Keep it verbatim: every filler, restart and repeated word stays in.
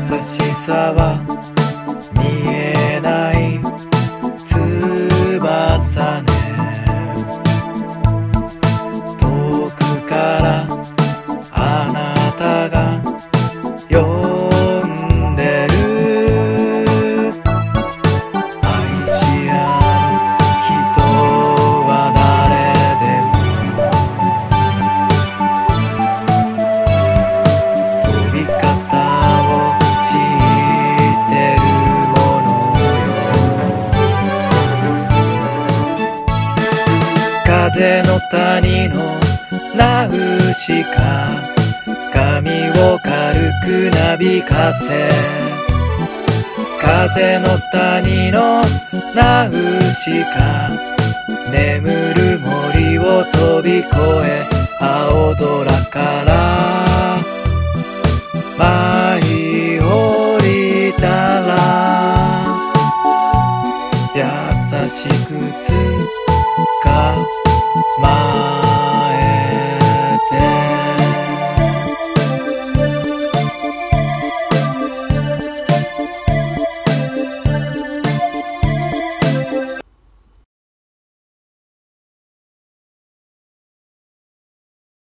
しさは見えない翼ね。遠くからあなたが呼んでる。愛し合う人は誰でも飛び方を知ってるものよ。風の谷のナウシカ、髪を軽くなびかせ。風の谷のナウシカ、眠る森を飛び越え、青空から舞い降りたら、優しく包